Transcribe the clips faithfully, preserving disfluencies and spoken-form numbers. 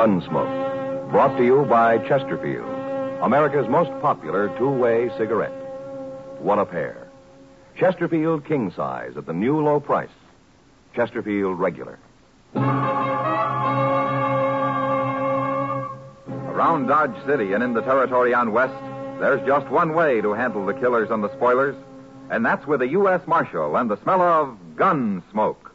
Gunsmoke, brought to you by Chesterfield, America's most popular two-way cigarette. What a pair. Chesterfield King Size at the new low price. Chesterfield Regular. Around Dodge City and in the territory on West, there's just one way to handle the killers and the spoilers, and that's with a U S Marshal and the smell of gun smoke.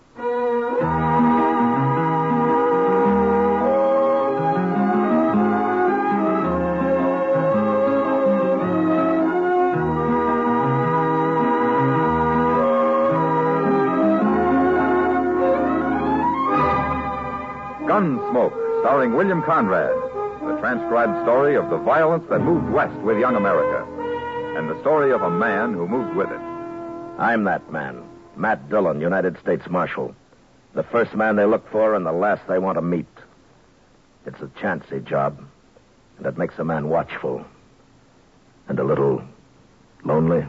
Gunsmoke, starring William Conrad, the transcribed story of the violence that moved west with young America, and the story of a man who moved with it. I'm that man, Matt Dillon, United States Marshal. The first man they look for and the last they want to meet. It's a chancy job, and it makes a man watchful and a little lonely.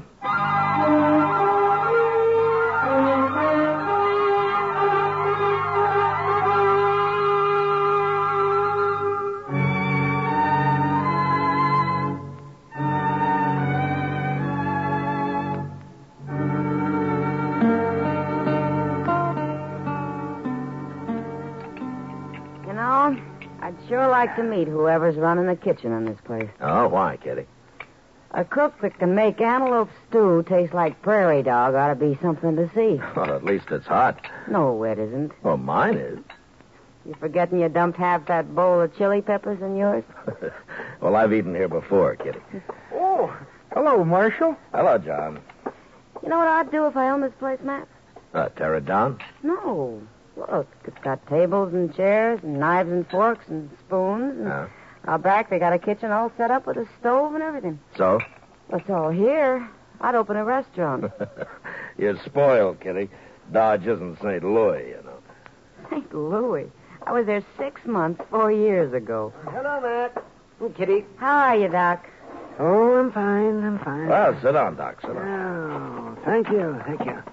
Sure like to meet whoever's running the kitchen in this place. Oh, why, Kitty? A cook that can make antelope stew taste like prairie dog ought to be something to see. Well, at least it's hot. No, it isn't. Well, mine is. You forgetting you dumped half that bowl of chili peppers in yours? Well, I've eaten here before, Kitty. Oh, hello, Marshal. Hello, John. You know what I'd do if I owned this place, Matt? Uh, tear it down? No. Look, it's got tables and chairs and knives and forks and spoons. And yeah. Out back, they got a kitchen all set up with a stove and everything. So? That's all here. I'd open a restaurant. You're spoiled, Kitty. Dodge isn't Saint Louis, you know. Saint Louis? I was there six months, four years ago. Hello, Matt. Oh, Kitty. How are you, Doc? Oh, I'm fine. I'm fine. Well, sit down, Doc. Sit down. Oh, thank you. Thank you.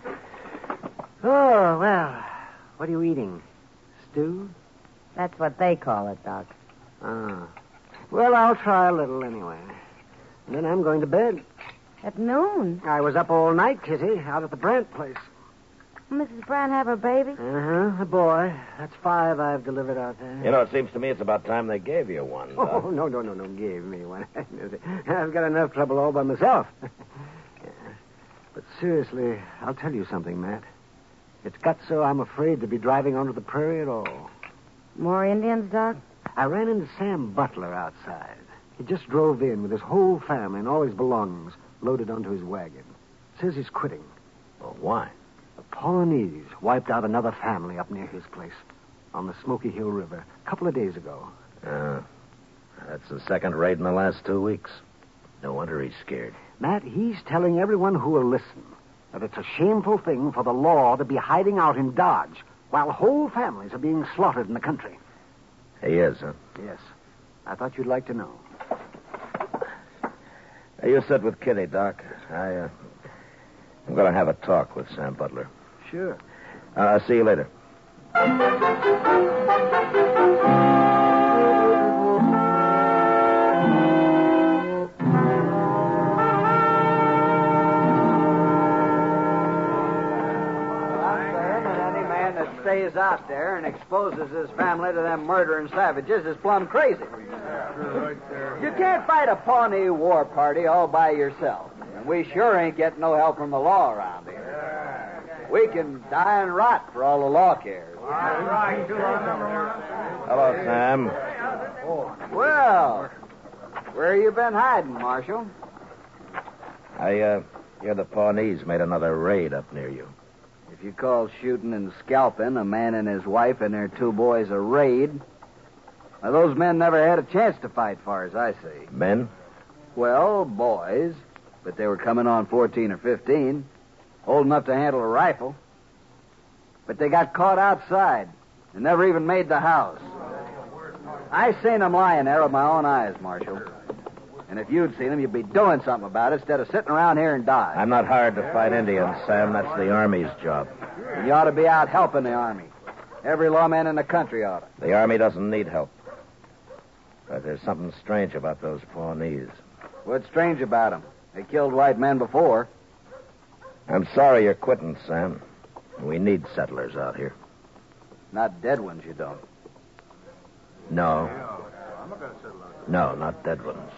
Oh, well... What are you eating? Stew? That's what they call it, Doc. Ah. Well, I'll try a little anyway. And then I'm going to bed. At noon? I was up all night, Kitty, out at the Brandt place. Missus Brandt have a baby? Uh-huh, a boy. That's five I've delivered out there. You know, it seems to me it's about time they gave you one. Oh, Doc. no, no, no, no, gave me one. I've got enough trouble all by myself. Yeah. But seriously, I'll tell you something, Matt. It's got so I'm afraid to be driving onto the prairie at all. More Indians, Doc? I ran into Sam Butler outside. He just drove in with his whole family and all his belongings loaded onto his wagon. Says he's quitting. Well, why? The Pawnees wiped out another family up near his place on the Smoky Hill River a couple of days ago. Uh, that's the second raid in the last two weeks. No wonder he's scared. Matt, he's telling everyone who will listen that it's a shameful thing for the law to be hiding out in Dodge while whole families are being slaughtered in the country. He is, huh? Yes. I thought you'd like to know. Hey, you sit with Kitty, Doc. I, uh, I'm going to have a talk with Sam Butler. Sure. Uh, I'll see you later. Stays out there and exposes his family to them murdering savages is plumb crazy. You can't fight a Pawnee war party all by yourself. And we sure ain't getting no help from the law around here. We can die and rot for all the law cares. Hello, Sam. Well, where you been hiding, Marshal? I, uh, hear the Pawnees made another raid up near you. If you call shooting and scalping a man and his wife and their two boys a raid, now those men never had a chance to fight, far as I see. Men? Well, boys, but they were coming on fourteen or fifteen, old enough to handle a rifle. But they got caught outside and never even made the house. I seen them lying there with my own eyes, Marshal. And if you'd seen them, you'd be doing something about it instead of sitting around here and dying. I'm not hired to fight Indians, Sam. That's the Army's job. And you ought to be out helping the Army. Every lawman in the country ought to. The Army doesn't need help. But there's something strange about those Pawnees. What's strange about them? They killed white men before. I'm sorry you're quitting, Sam. We need settlers out here. Not dead ones, you don't. No. No, not dead ones.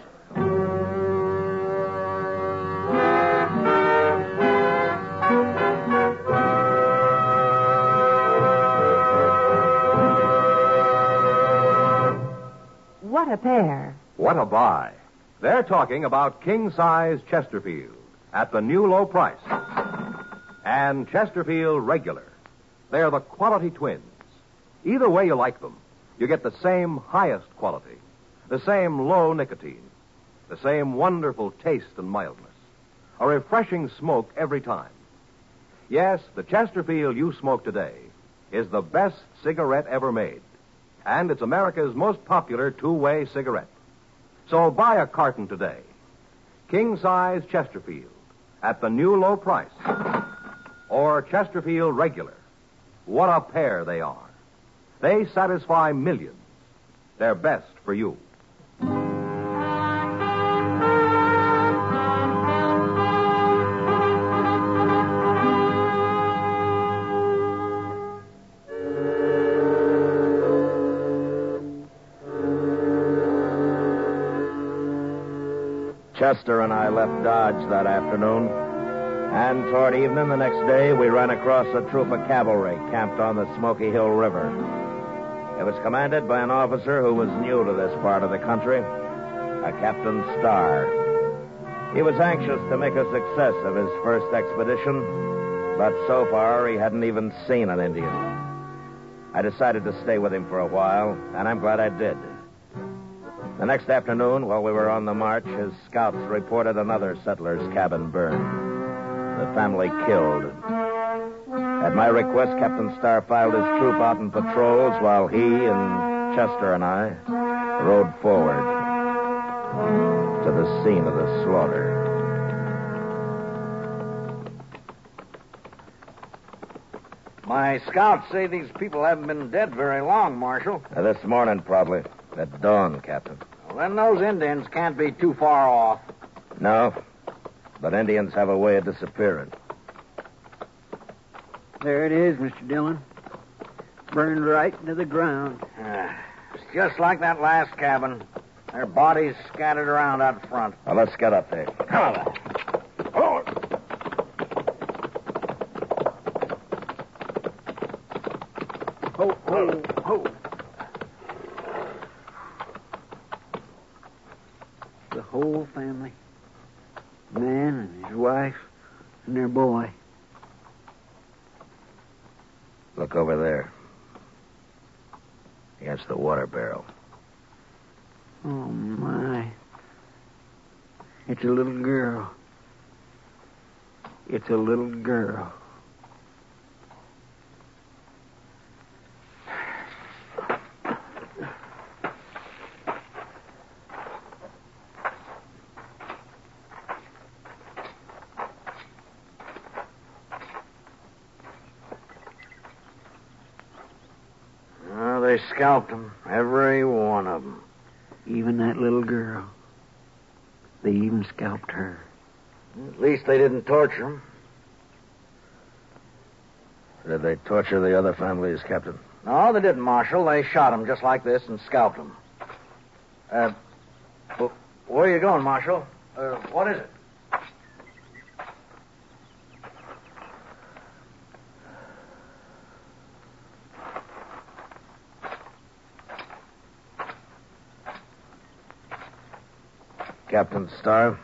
What a pair. What a buy. They're talking about king-size Chesterfield at the new low price. And Chesterfield Regular. They're the quality twins. Either way you like them, you get the same highest quality, the same low nicotine, the same wonderful taste and mildness, a refreshing smoke every time. Yes, the Chesterfield you smoke today is the best cigarette ever made, and it's America's most popular two-way cigarette. So buy a carton today. King-size Chesterfield at the new low price. Or Chesterfield Regular. What a pair they are. They satisfy millions. They're best for you. Chester and I left Dodge that afternoon, and toward evening the next day, we ran across a troop of cavalry camped on the Smoky Hill River. It was commanded by an officer who was new to this part of the country, a Captain Starr. He was anxious to make a success of his first expedition, but so far he hadn't even seen an Indian. I decided to stay with him for a while, and I'm glad I did. The next afternoon, while we were on the march, his scouts reported another settler's cabin burned. The family killed. At my request, Captain Starr filed his troop out in patrols while he and Chester and I rode forward to the scene of the slaughter. My scouts say these people haven't been dead very long, Marshal. Now, this morning, probably. At dawn, Captain. Well, then those Indians can't be too far off. No, but Indians have a way of disappearing. There it is, Mister Dillon. Burned right into the ground. Uh, it's just like that last cabin. Their bodies scattered around out front. Well, let's get up there. Come on. Oh. Ho, ho, ho. The whole family. Man and his wife and their boy. Look over there. Against the water barrel. Oh, my. It's a little girl. It's a little girl. They scalped them, every one of them. Even that little girl. They even scalped her. At least they didn't torture them. Did they torture the other families, Captain? No, they didn't, Marshal. They shot them just like this and scalped them. Uh, where are you going, Marshal? Uh, what is it? Captain Starr,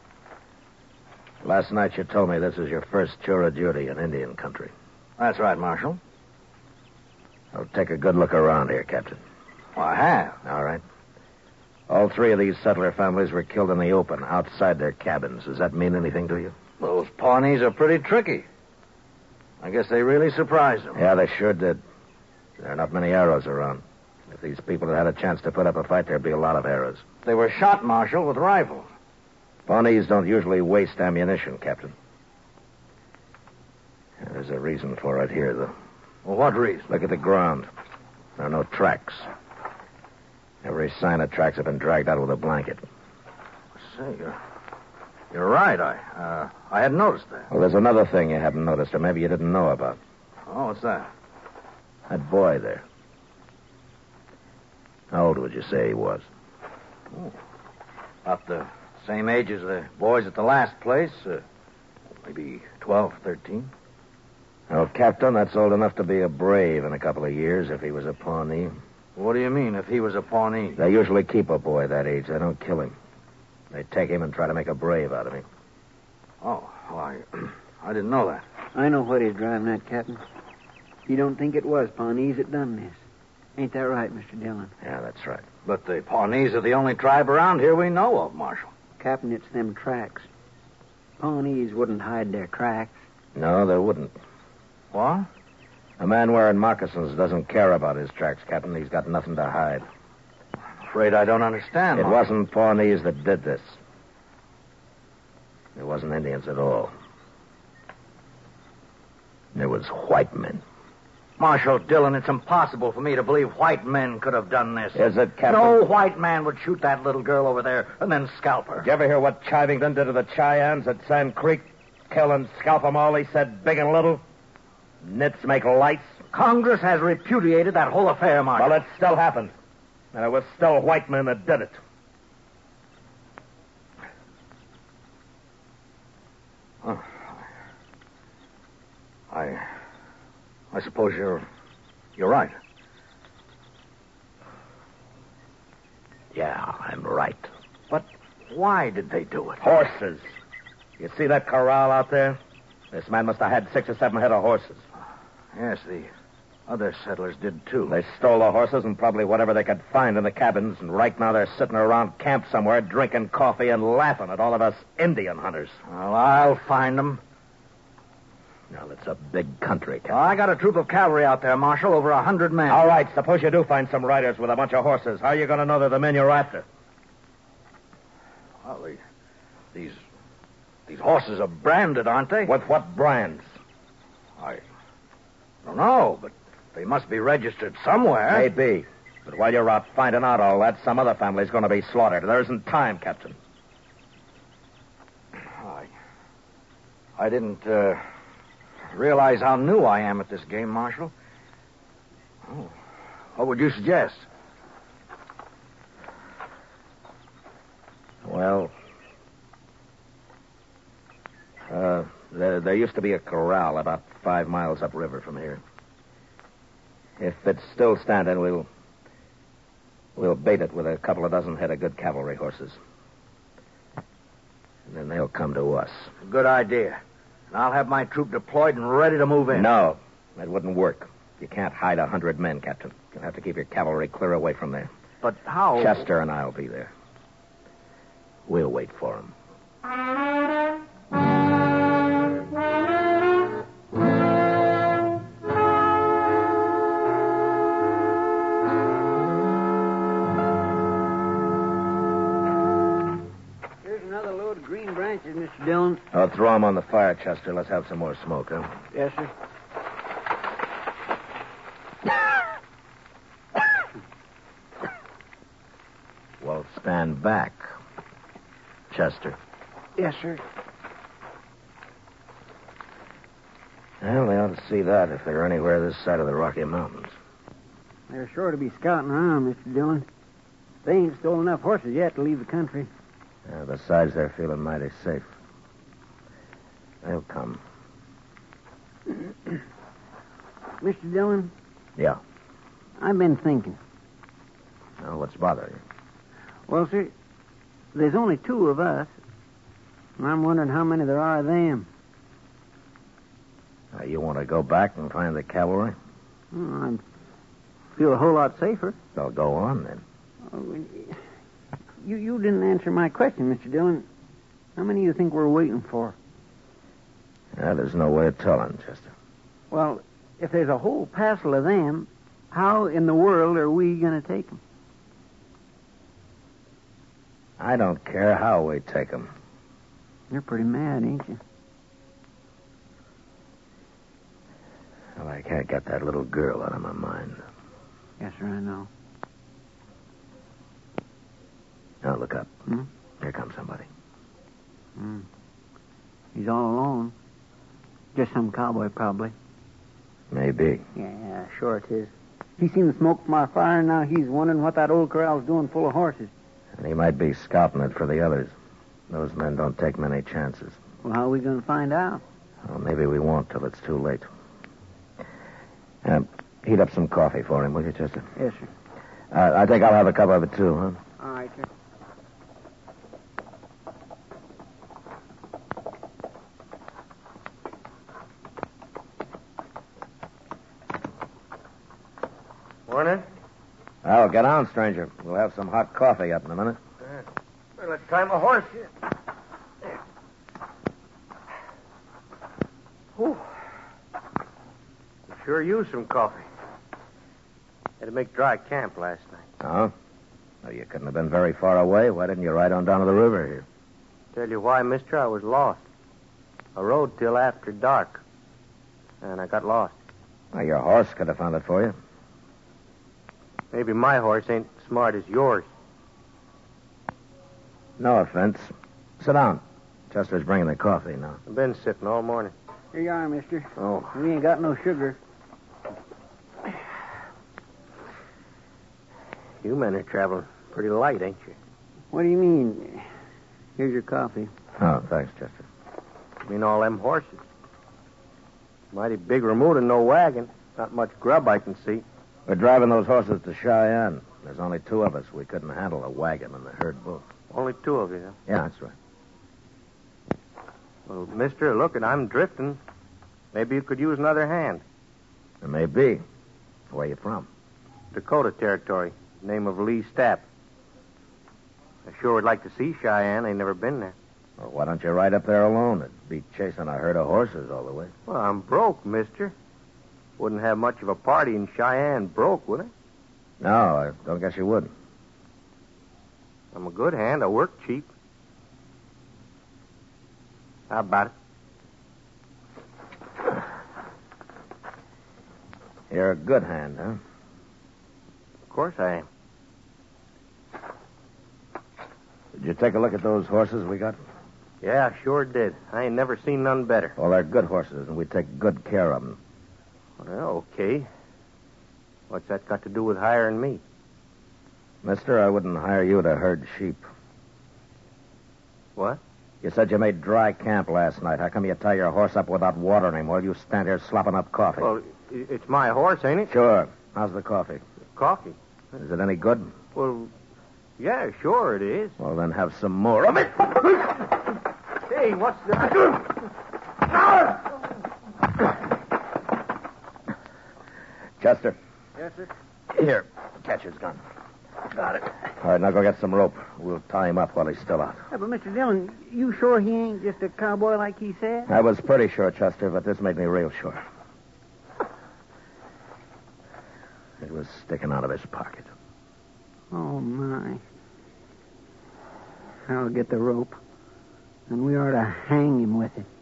last night you told me this is your first tour of duty in Indian country. That's right, Marshal. Well, take a good look around here, Captain. Well, I have. All right. All three of these settler families were killed in the open, outside their cabins. Does that mean anything to you? Those Pawnees are pretty tricky. I guess they really surprised them. Yeah, they sure did. There are not many arrows around. If these people had had a chance to put up a fight, there'd be a lot of arrows. They were shot, Marshal, with rifles. Pawnees don't usually waste ammunition, Captain. There's a reason for it here, though. Well, what reason? Look at the ground. There are no tracks. Every sign of tracks have been dragged out with a blanket. Say, you're, you're right. I uh, I hadn't noticed that. Well, there's another thing you haven't noticed, or maybe you didn't know about. Oh, what's that? That boy there. How old would you say he was? Oh, about the same age as the boys at the last place. Uh, maybe twelve, thirteen. Oh, Captain, that's old enough to be a brave in a couple of years if he was a Pawnee. What do you mean, if he was a Pawnee? They usually keep a boy that age. They don't kill him. They take him and try to make a brave out of him. Oh, well, I, I didn't know that. I know what he's driving at, Captain. You don't think it was Pawnees that done this. Ain't that right, Mister Dillon? Yeah, that's right. But the Pawnees are the only tribe around here we know of, Marshal. Captain, it's them tracks. Pawnees wouldn't hide their tracks. No, they wouldn't. What? A man wearing moccasins doesn't care about his tracks, Captain. He's got nothing to hide. I'm afraid I don't understand. It Marshal. wasn't Pawnees that did this. It wasn't Indians at all. It was white men. Marshal Dillon, it's impossible for me to believe white men could have done this. Is it, Captain? No white man would shoot that little girl over there and then scalp her. Did you ever hear what Chivington did to the Cheyennes at Sand Creek? Kill and scalp them all, he said, big and little. Nits make lights. Congress has repudiated that whole affair, Marshal. Well, it still happened. And it was still white men that did it. Oh, I... I suppose you're... You're right. Yeah, I'm right. But why did they do it? Horses. You see that corral out there? This man must have had six or seven head of horses. Yes, the other settlers did, too. They stole the horses and probably whatever they could find in the cabins, and right now they're sitting around camp somewhere drinking coffee and laughing at all of us Indian hunters. Well, I'll find them. Now, it's a big country, Captain. I got a troop of cavalry out there, Marshal, over a hundred men. All right, suppose you do find some riders with a bunch of horses. How are you going to know they're the men you're after? Well, they, these... These horses are branded, aren't they? With what brands? I don't know, but they must be registered somewhere. Maybe. But while you're out finding out all that, some other family's going to be slaughtered. There isn't time, Captain. I... I didn't, uh... realize how new I am at this game, Marshal. Oh, what would you suggest? Well, uh, there, there used to be a corral about five miles upriver from here. If it's still standing, we'll we'll bait it with a couple of dozen head of good cavalry horses. And then they'll come to us. Good idea. And I'll have my troop deployed and ready to move in. No, that wouldn't work. You can't hide a hundred men, Captain. You'll have to keep your cavalry clear away from there. But how? Chester and I'll be there. We'll wait for him. Here's another load of green branches, Mister Dillon. I'll throw them on the fire, Chester. Let's have some more smoke, huh? Yes, sir. Well, stand back, Chester. Yes, sir. Well, they ought to see that if they're anywhere this side of the Rocky Mountains. They're sure to be scouting around, Mister Dillon. They ain't stolen enough horses yet to leave the country. Uh, besides, they're feeling mighty safe. They'll come. Mister Dillon, Yeah. I've been thinking. Well, what's bothering you? Well, sir, there's only two of us, and I'm wondering how many there are of them. Uh, you want to go back and find the cavalry? Oh, I feel a whole lot safer. Well, go on, then. Oh, you, you didn't answer my question, Mister Dillon. How many do you think we're waiting for? Uh, there's no way of telling, Chester. Well, if there's a whole passel of them, how in the world are we going to take them? I don't care how we take them. You're pretty mad, ain't you? Well, I can't get that little girl out of my mind. Yes, sir, I know. Now, look up. Hmm? Here comes somebody. Hmm. He's all alone. Just some cowboy, probably. Maybe. Yeah, sure it is. He seen the smoke from our fire, and now he's wondering what that old corral's doing full of horses. And he might be scouting it for the others. Those men don't take many chances. Well, how are we going to find out? Well, maybe we won't till it's too late. Uh, heat up some coffee for him, will you, Chester? Yes, sir. Uh, I think I'll have a cup of it, too, huh? All right, sir. Morning. Well, get on, stranger. We'll have some hot coffee up in a minute. Uh, well, let's tie my horse here. There. Whew. Sure used some coffee. Had to make dry camp last night. Oh? Well, you couldn't have been very far away. Why didn't you ride on down to the river here? Tell you why, mister, I was lost. I rode till after dark, and I got lost. Well, your horse could have found it for you. Maybe my horse ain't smart as yours. No offense. Sit down. Chester's bringing the coffee now. I've been sitting all morning. Here you are, mister. Oh. We ain't got no sugar. You men are traveling pretty light, ain't you? What do you mean? Here's your coffee. Oh, thanks, Chester. I mean all them horses. Mighty big remote and no wagon. Not much grub I can see. We're driving those horses to Cheyenne. There's only two of us. We couldn't handle a wagon and the herd both. Only two of you, huh? Yeah, that's right. Well, mister, look, and I'm drifting. Maybe you could use another hand. There may be. Where you from? Dakota Territory. Name of Lee Stapp. I sure would like to see Cheyenne. I ain't never been there. Well, why don't you ride up there alone? It'd be chasing a herd of horses all the way. Well, I'm broke, mister. Wouldn't have much of a party in Cheyenne broke, would I? No, I don't guess you would. I'm a good hand. I work cheap. How about it? You're a good hand, huh? Of course I am. Did you take a look at those horses we got? Yeah, I sure did. I ain't never seen none better. Well, they're good horses, and we take good care of them. Well, okay. What's that got to do with hiring me? Mister, I wouldn't hire you to herd sheep. What? You said you made dry camp last night. How come you tie your horse up without watering him while you stand here slopping up coffee? Well, i- it's my horse, ain't it? Sure. How's the coffee? Coffee. Is it any good? Well, yeah, sure it is. Well, then have some more of it. Hey, what's that? Chester. Yes, sir. Here, catch his gun. Got it. All right, now go get some rope. We'll tie him up while he's still out. Yeah, but Mister Dillon, you sure he ain't just a cowboy like he said? I was pretty sure, Chester, but this made me real sure. It was sticking out of his pocket. Oh, my. I'll get the rope, and we ought to hang him with it.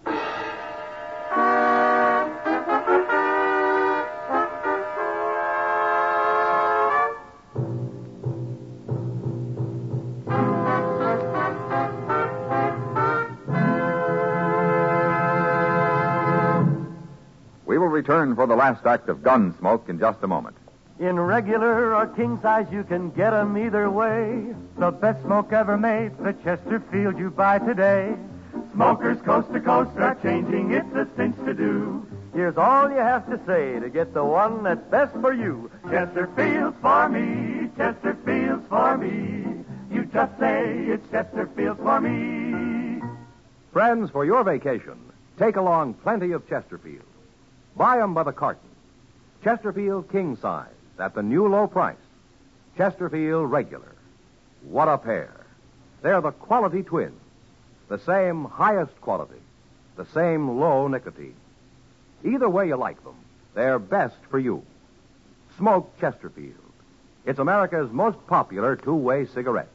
We will return for the last act of Gunsmoke in just a moment. In regular or king size, you can get 'em either way. The best smoke ever made, the Chesterfield you buy today. Smokers coast to coast are changing, it's a cinch to do. Here's all you have to say to get the one that's best for you. Chesterfield's for me, Chesterfield's for me. You just say it's Chesterfield's for me. Friends, for your vacation, take along plenty of Chesterfield. Buy 'em by the carton. Chesterfield king size at the new low price. Chesterfield regular. What a pair. They're the quality twins. The same highest quality. The same low nicotine. Either way you like them, they're best for you. Smoke Chesterfield. It's America's most popular two-way cigarette.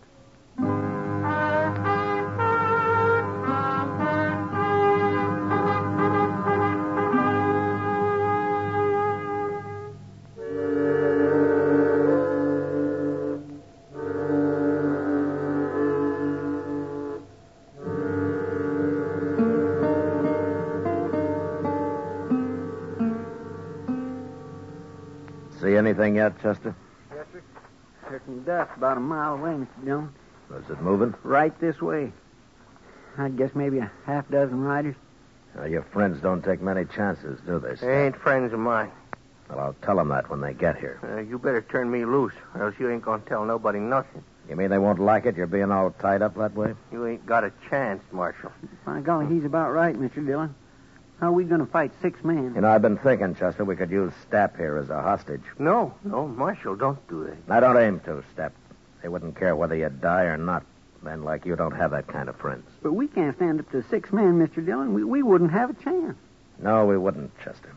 anything yet, Chester? Yes, sir. Certain dust about a mile away, Mister Dillon. Is it moving? Right this way. I'd guess maybe a half dozen riders. Uh, your friends don't take many chances, do they, They Step? ain't friends of mine. Well, I'll tell them that when they get here. Uh, you better turn me loose, or else you ain't gonna tell nobody nothing. You mean they won't like it, you're being all tied up that way? You ain't got a chance, Marshal. By golly, he's about right, Mister Dillon. How are we going to fight six men? You know, I've been thinking, Chester, we could use Stapp here as a hostage. No, no, Marshal, don't do that. I don't aim to, Stapp. They wouldn't care whether you die or not. Men like you don't have that kind of friends. But we can't stand up to six men, Mister Dillon. We, we wouldn't have a chance. No, we wouldn't, Chester.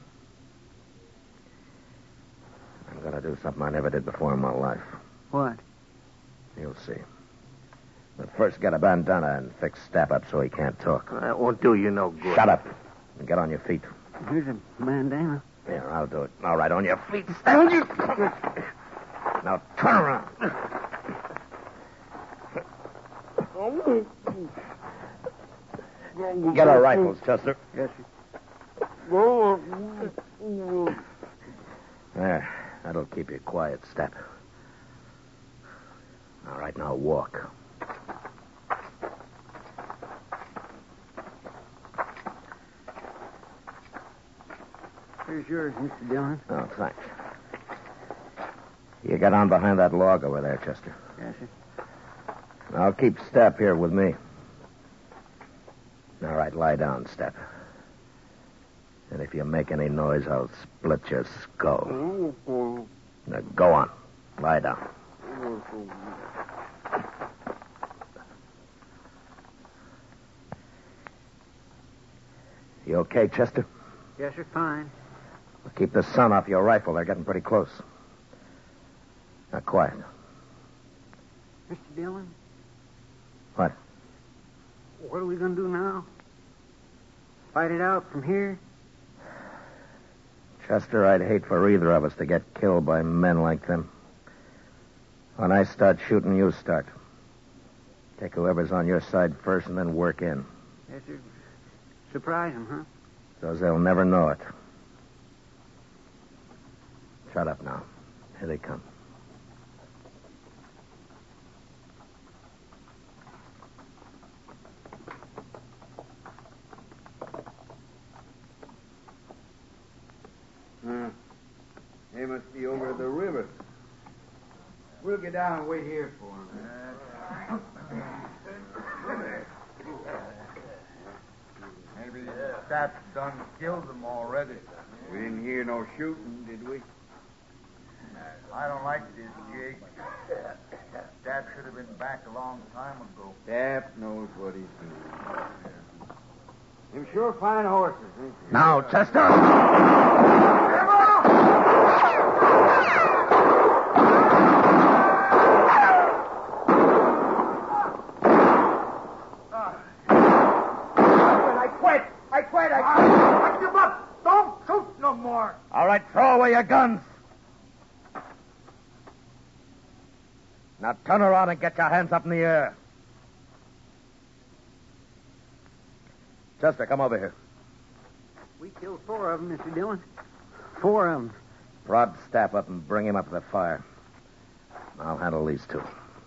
I'm going to do something I never did before in my life. What? You'll see. But first, get a bandana and fix Stapp up so he can't talk. That won't do you no good. Shut up. And get on your feet. Here's a bandana. Here, I'll do it. All right, on your feet. Stapp. Now, turn around. Get our rifles, Chester. Yes, sir. There. That'll keep you quiet, Stapp. All right, now walk. Here's yours, Mister Dillon. Oh, thanks. You get on behind that log over there, Chester. Yes, sir. I'll keep Stapp here with me. All right, lie down, Stapp. And if you make any noise, I'll split your skull. Now, go on. Lie down. You okay, Chester? Yes, sir, fine. Well, keep the sun off your rifle. They're getting pretty close. Now, quiet. Mister Dillon? What? What are we going to do now? Fight it out from here? Chester, I'd hate for either of us to get killed by men like them. When I start shooting, you start. Take whoever's on your side first and then work in. Yes, sir. Surprise them, huh? So they'll never know it. Shut up now. Here they come. Hmm. They must be over at the river. We'll get down and wait here for them. Maybe Stapp done killed them already. We didn't hear no shooting, did we? I don't like this jig. Stapp should have been back a long time ago. Stapp knows what he's doing. Them sure fine horses, ain't they? Now, Chester! I quit! I quit! I quit! I give up! Don't shoot no more! All right, throw away your guns. Now turn around and get your hands up in the air. Chester, come over here. We killed four of them, Mister Dillon. Four of them. Prod Stapp up and bring him up to the fire. I'll handle these two.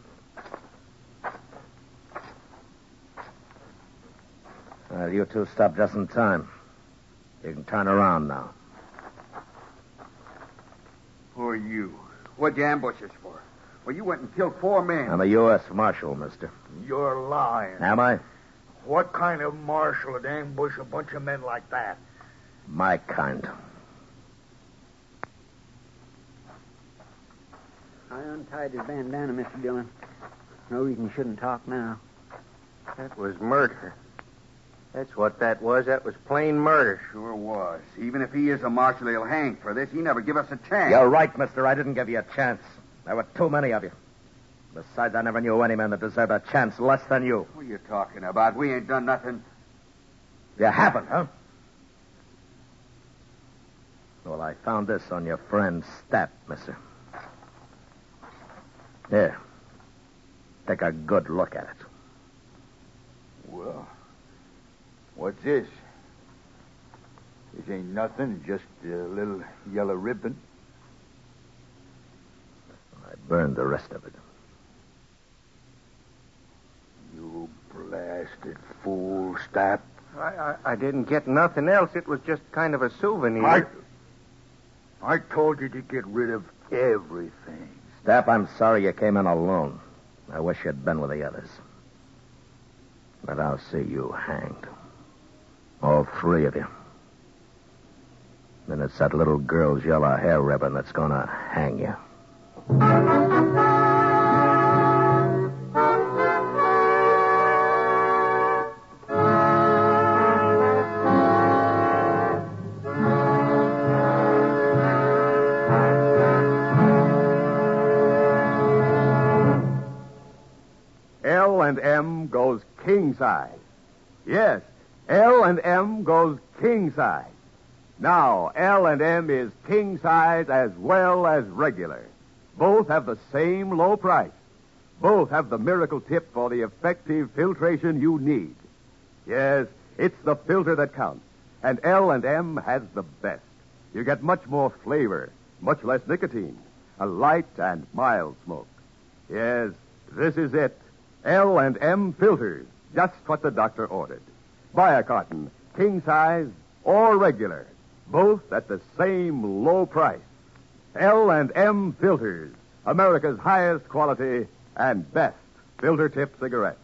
Uh, you two stop just in time. You can turn around now. Who are you? What'd you ambush us for? Well, you went and killed four men. I'm a U S Marshal, mister. You're lying. Am I? What kind of marshal would ambush a bunch of men like that? My kind. I untied his bandana, Mister Dillon. No reason you shouldn't talk now. That was murder. That's what that was. That was plain murder. Sure was. Even if he is a marshal, he'll hang for this. He never give us a chance. You're right, mister. I didn't give you a chance. There were too many of you. Besides, I never knew any man that deserved a chance less than you. What are you talking about? We ain't done nothing. You haven't, huh? Well, I found this on your friend Stapp, mister. Here. Take a good look at it. Well, what's this? This ain't nothing, just a little yellow ribbon. burned the rest of it. You blasted fool, Stapp. I, I, I didn't get nothing else. It was just kind of a souvenir. I, I told you to get rid of everything. Stapp, I'm sorry you came in alone. I wish you'd been with the others. But I'll see you hanged. All three of you. Then it's that little girl's yellow hair ribbon that's gonna hang you. L and M goes king size. Yes, L and M goes king size. Now, L and M is king size as well as regular. Both have the same low price. Both have the miracle tip for the effective filtration you need. Yes, it's the filter that counts. And L and M has the best. You get much more flavor, much less nicotine, a light and mild smoke. Yes, this is it. L and M filters, just what the doctor ordered. Buy a carton, king size or regular. Both at the same low price. L and M filters, America's highest quality and best filter tip cigarette.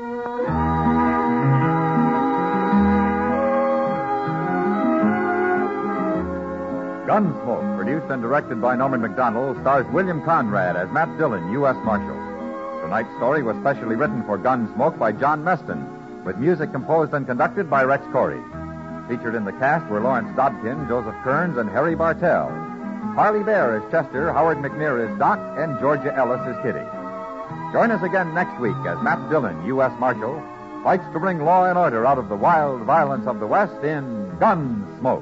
Gunsmoke, produced and directed by Norman Macdonald, stars William Conrad as Matt Dillon, U S Marshal. Tonight's story was specially written for Gunsmoke by John Meston, with music composed and conducted by Rex Corey. Featured in the cast were Lawrence Dodkin, Joseph Kearns, and Harry Bartell. Harley Bear is Chester, Howard McNear is Doc, and Georgia Ellis is Kitty. Join us again next week as Matt Dillon, U S Marshal, fights to bring law and order out of the wild violence of the West in Gunsmoke.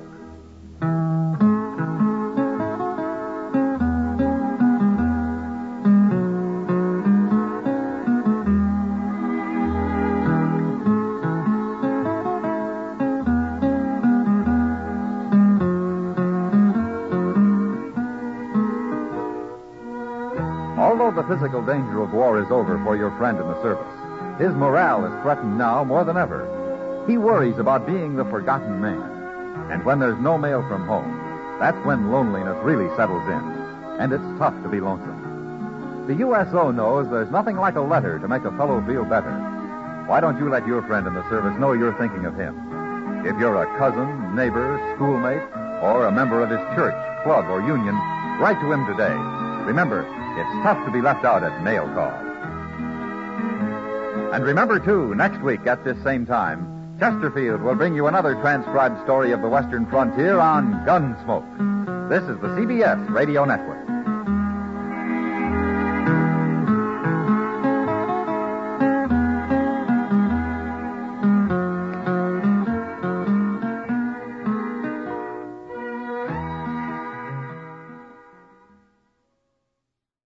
Although the physical danger of war is over for your friend in the service, his morale is threatened now more than ever. He worries about being the forgotten man. And when there's no mail from home, that's when loneliness really settles in. And it's tough to be lonesome. The U S O knows there's nothing like a letter to make a fellow feel better. Why don't you let your friend in the service know you're thinking of him? If you're a cousin, neighbor, schoolmate, or a member of his church, club, or union, write to him today. Remember, it's tough to be left out at mail call. And remember, too, next week at this same time, Chesterfield will bring you another transcribed story of the Western frontier on Gunsmoke. This is the C B S Radio Network.